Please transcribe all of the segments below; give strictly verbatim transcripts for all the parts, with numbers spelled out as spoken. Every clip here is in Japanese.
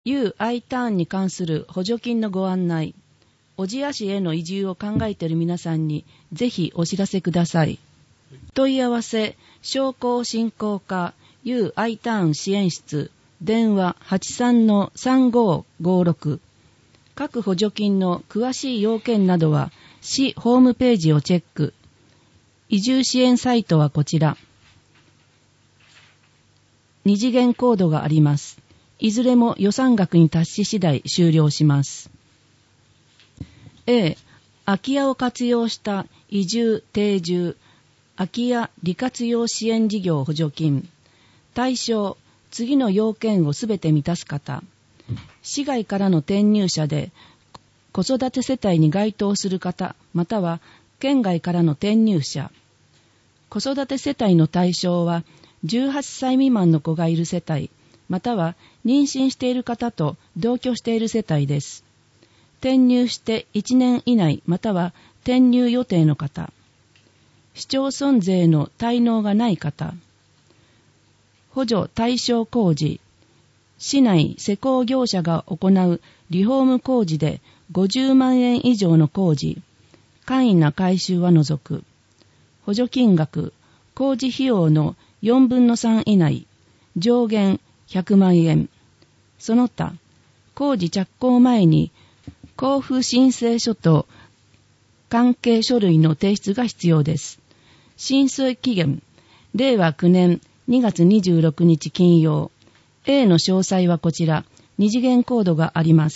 ユーアイターンに関する補助金のご案内。小千谷市への移住を考えている皆さんにぜひお知らせください。問い合わせ、商工振興課 ユーアイターン支援室、電話 はちさんのさんごーごーろく。各補助金の詳しい要件などは市ホームページをチェック。移住支援サイトはこちら。二次元コードがあります。いずれも予算額に達し次第終了します。A、空き家を活用した移住定住空き家利活用支援事業補助金。対象、次の要件をすべて満たす方。市外からの転入者で子育て世帯に該当する方、または県外からの転入者。子育て世帯の対象はじゅうはっさい未満の子がいる世帯、または妊娠している方と同居している世帯です。転入していちねん以内、または転入予定の方。市町村税の滞納がない方。補助対象工事。市内施工業者が行うリフォーム工事でごじゅうまんえん以上の工事。簡易な改修は除く。補助金額、工事費用のよんぶんのさん以内。上限ひゃくまんえん。その他、工事着工前に交付申請書と関係書類の提出が必要です。申請期限、れいわきゅうねんにがつにじゅうろくにち金曜。A の詳細はこちら、二次元コードがあります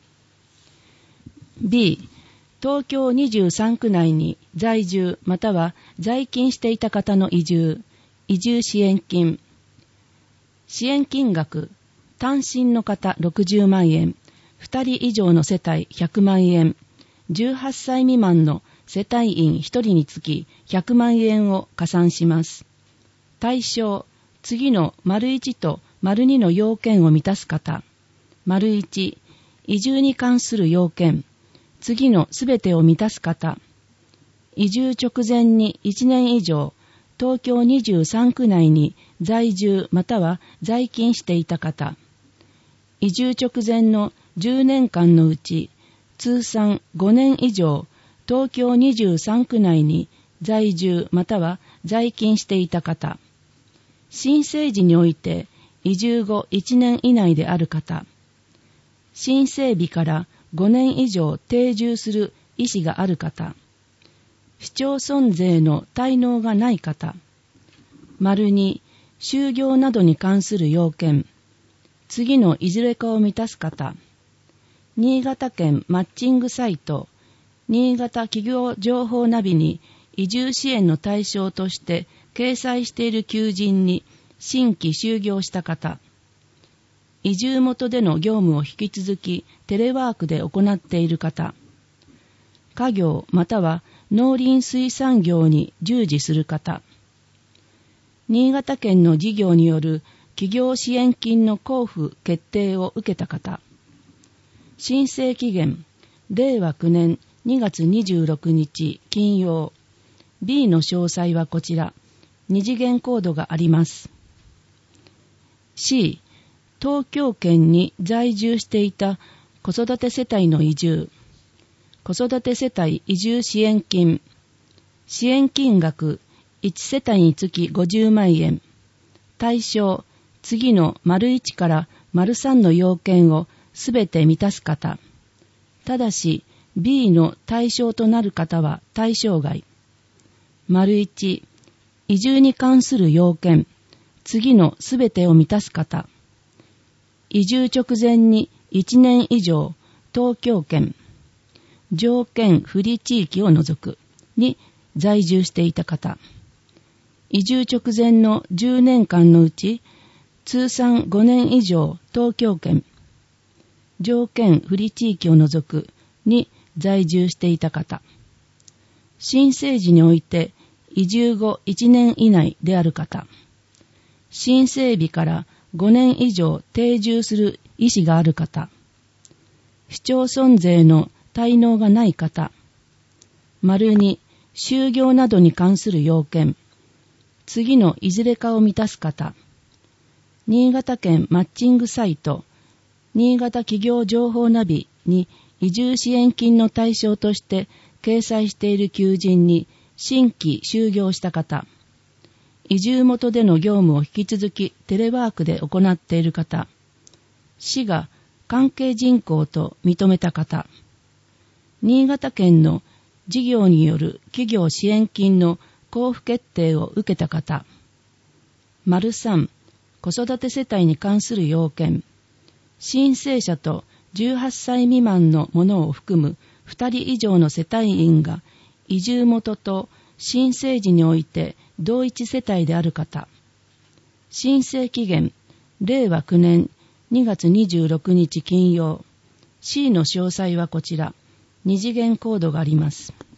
。B、東京にじゅうさんく内に在住または在勤していた方の移住、移住支援金。支援金額、単身の方ろくじゅうまんえん、ふたり以上の世帯ひゃくまんえん、じゅうはっさい未満の世帯員ひとりにつきひゃくまんえんを加算します。対象、次の丸いちと丸にの要件を満たす方。丸いち、移住に関する要件。次のすべてを満たす方。移住直前にいちねん以上、東京にじゅうさんく内に在住または在勤していた方。移住直前のじゅうねんかんのうち、通算ごねん以上、東京にじゅうさんく内に在住または在勤していた方。申請時において移住後いちねん以内である方。申請日からごねん以上定住する意思がある方。市町村税の滞納がない方。丸に、就業などに関する要件。次のいずれかを満たす方。新潟県マッチングサイト、新潟企業情報ナビに移住支援の対象として掲載している求人に新規就業した方。移住元での業務を引き続きテレワークで行っている方。家業または農林水産業に従事する方。新潟県の事業による企業支援金の交付決定を受けた方。申請期限、れいわきゅうねんにがつにじゅうろくにち金曜。B の詳細はこちら。二次元コードがあります。C、東京圏に在住していた子育て世帯の移住。子育て世帯移住支援金。支援金額、いち世帯につきごじゅうまんえん。対象、次の丸いちから丸さんの要件をすべて満たす方。ただし、B の対象となる方は対象外。丸いち、移住に関する要件。次のすべてを満たす方。移住直前にいちねん以上、東京圏。条件不利地域を除くに在住していた方。移住直前のじゅうねんかんのうち、通算ごねん以上東京圏。条件不利地域を除くに在住していた方。申請時において移住後いちねん以内である方。申請日からごねん以上定住する意思がある方。市町村税の滞納がない方。丸に、就業などに関する要件。次のいずれかを満たす方。新潟県マッチングサイト、 新潟企業情報ナビに移住支援金の対象として掲載している求人に新規就業した方、移住元での業務を引き続きテレワークで行っている方、市が関係人口と認めた方、新潟県の事業による企業支援金の交付決定を受けた方、丸さん、子育て世帯に関する要件、申請者とじゅうはっさい未満の者を含むふたり以上の世帯員が移住元と申請時において同一世帯である方、申請期限、れいわきゅうねんにがつにじゅうろくにち金曜、C の詳細はこちら、二次元コードがあります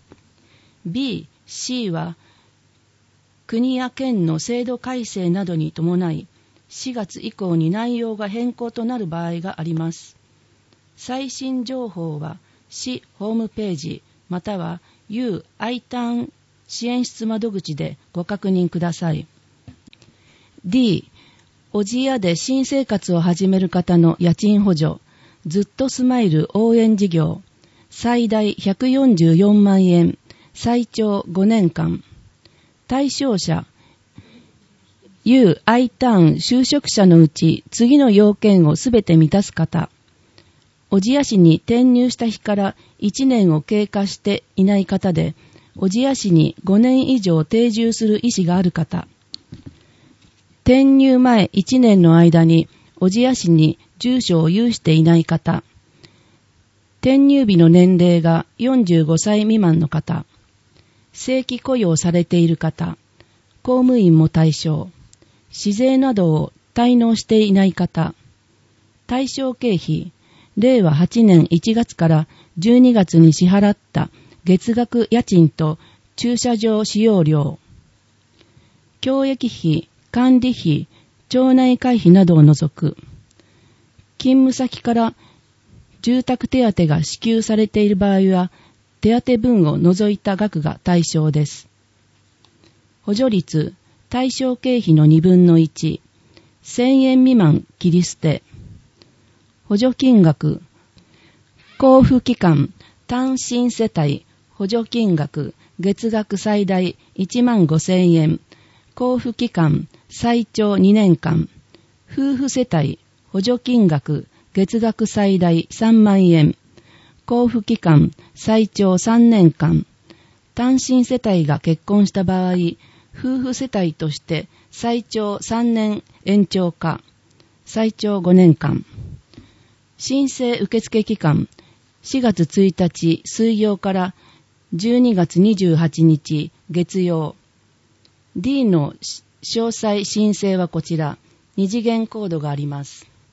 。B、C は国や県の制度改正などに伴い、しがつ以降に内容が変更となる場合があります。最新情報は市ホームページまたは U I ターン支援室窓口でご確認ください。D、小千谷で新生活を始める方の家賃補助、ずっとスマイル応援事業、最大ひゃくよんじゅうよんまんえん、最長ごねんかん。対象者、U I ターン就職者のうち次の要件をすべて満たす方、小千谷市に転入した日からいちねんを経過していない方で、小千谷市にごねん以上定住する意思がある方、転入前いちねんの間に小千谷市に住所を有していない方、転入日の年齢がよんじゅうごさい未満の方、正規雇用されている方、公務員も対象、市税などを滞納していない方、対象経費、れいわはちねんいちがつからじゅうにがつに支払った月額家賃と駐車場使用料、教育費、管理費、町内会費などを除く、勤務先から住宅手当が支給されている場合は、手当分を除いた額が対象です。補助率、対象経費のにぶんのいち、せんえん未満切り捨て、補助金額、交付期間、単身世帯、補助金額、月額最大いちまんごせんえん、交付期間、最長にねんかん、夫婦世帯、補助金額、月額最大さんまんえん、交付期間、最長さんねんかん、単身世帯が結婚した場合、夫婦世帯として最長さんねん延長か、最長ごねんかん、申請受付期間、しがつついたち水曜からじゅうにがつにじゅうはちにち月曜。D の詳細申請はこちら、二次元コードがあります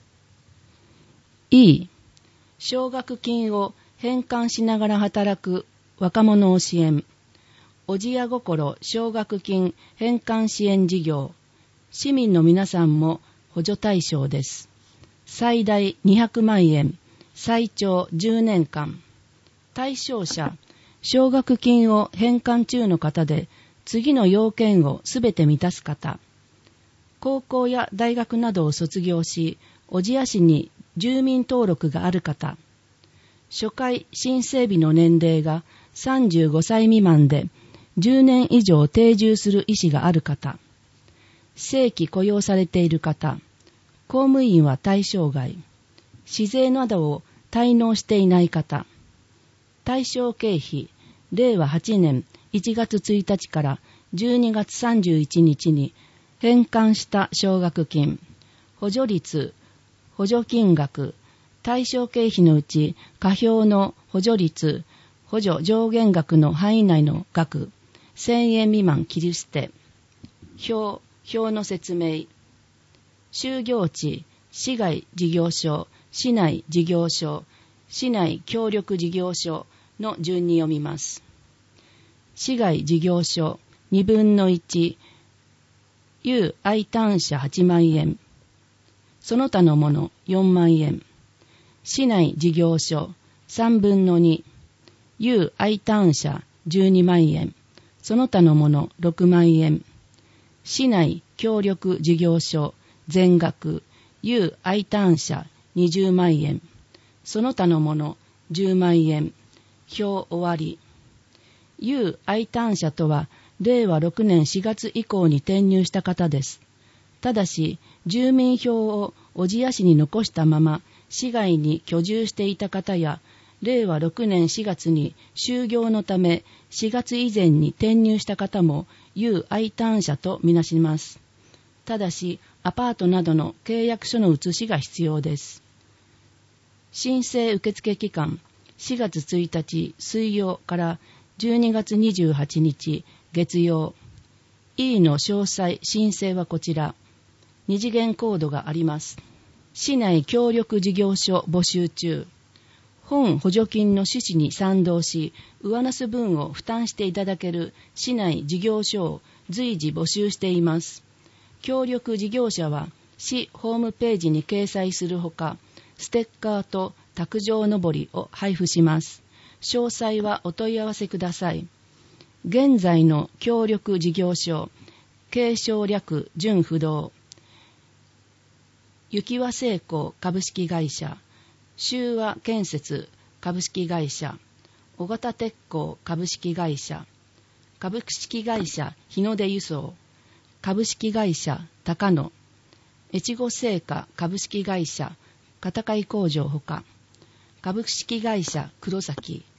。E、奨学金を返還しながら働く若者を支援。小千谷心奨学金返還支援事業。市民の皆さんも補助対象です。最大にひゃくまんえん、最長じゅうねんかん。対象者、奨学金を返還中の方で、次の要件をすべて満たす方。高校や大学などを卒業し、小千谷市に住民登録がある方。初回申請日の年齢がさんじゅうごさい未満で、じゅうねん以上定住する意思がある方。正規雇用されている方。公務員は対象外。市税などを滞納していない方。対象経費、れいわはちねんいちがつついたちからじゅうにがつさんじゅういちにちに返還した奨学金。補助率、補助金額、対象経費のうち課表の補助率、補助上限額の範囲内の額、せんえん未満切り捨て。表、表の説明。就業地、市外事業所、市内事業所、市内協力事業所の順に読みます。市外事業所にぶんのいち、U 愛単者はちまんえん、その他のものよんまんえん。市内事業所さんぶんのに、U 愛単者じゅうにまんえん、その他のものろくまんえん。市内協力事業所全額 U 愛単者にじゅうまんえん、その他のものじゅうまんえん。表終わり。U 愛端者とは、れいわろくねんしがつ以降に転入した方です。ただし、住民票を小千谷市に残したまま、市外に居住していた方や、れいわろくねんしがつに就業のためしがつ以前に転入した方も U 愛端者とみなします。ただし、アパートなどの契約書の写しが必要です。申請受付期間、しがつついたち水曜からじゅうにがつにじゅうはちにち月曜。E の詳細申請はこちら。二次元コードがあります。市内協力事業所募集中。本補助金の趣旨に賛同し、上乗せ分を負担していただける市内事業所を随時募集しています。協力事業者は市ホームページに掲載するほか、ステッカーと卓上のぼりを配布します。詳細はお問い合わせください。現在の協力事業所、継承略準不動、雪和製鋼株式会社、修和建設株式会社、小型鉄鋼株式会社、株式会社日の出輸送、株式会社高野、越後製菓株式会社片貝工場ほか、株式会社黒崎、